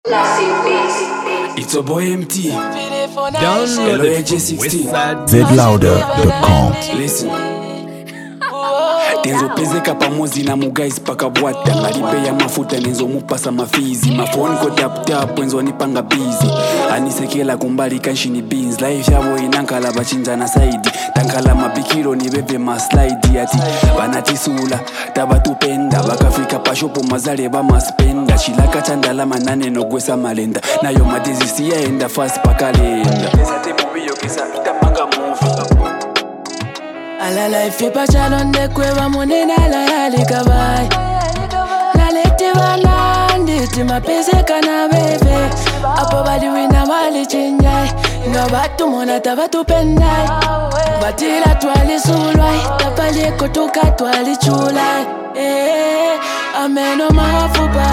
It's a boy MT. Download it. zlouder.com. Listen. Tenzopezeka pamozi na muguys paka bwata ngalibe ya mafuta nenzo mupasa mafizi mafoni ko tap tap wenzo nipanga busy anisekela kumbali kanshini beans life yabo inankala bachinjana side tankala mabikiro ni bebe ma slide ati banatisula tabatupenda bakafika pashopo mazale ba maspenda chilaka chandala manane no gwesa malenda nayo madezi siyaenda fast pakalenda pesa tebubiyo kisa itapanga movie. Ala life ipa chalonde kwewa munena la yalikabai Naleti wanandi timapezeka na bebe Apo bali wina wali chinjai Nga batu mona tabatu pendai Batila tuwali sulwai Tapali kutuka tuwali chulai Ameno mafupa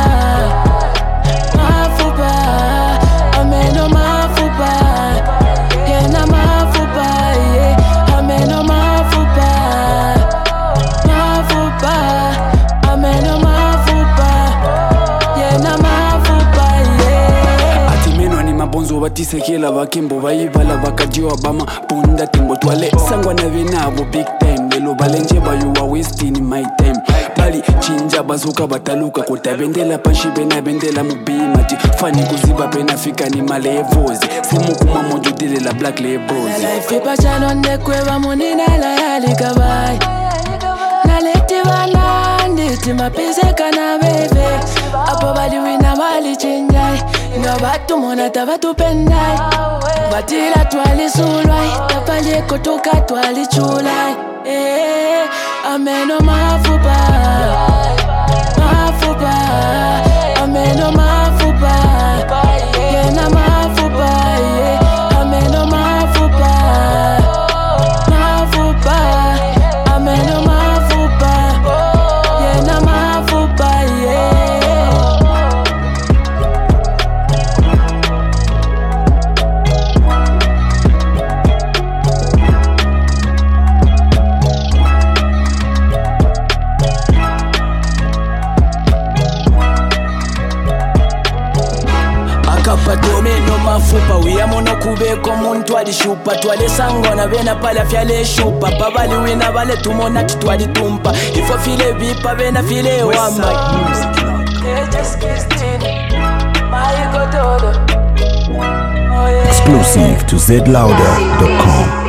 Mafupa Ameno mafupa Yena mafupa Ameno mafupa Ameno mafupa Yena mafupa Atimeno ni mabonzo batisekela bakembo bayibala bakajiwa bama punda tembo twale sangwa na venabo big time lelo balenje bayo wa wasting my time bali chinja bazuka bataluka kotabendela pashibe na bendela mubimati fani kuziba pena fika ni malevozi simu kuma modudile la black labels life ipa chalonde kwewa munina la yalikabai Naleti wanandi timapezeka na bebe Apo bali wina wali chinjai Nga batu mona tabatu pendai Batila tuwali sulwai Tapali kutuka tuwali chulai Ameno mafupa Mafupa Ameno mafupa Yena mafupa Ameno mafupa Mafupa Ameno mafupa Yena mafupa Akapatome no mafupa Uyamono kubeko muntu alishupa Tuwale sangona vena pala fyale shupa Pabali wina vale tumona tituwali tumpa Ifo file vipa vena file wamba Exclusive to zlouder.com.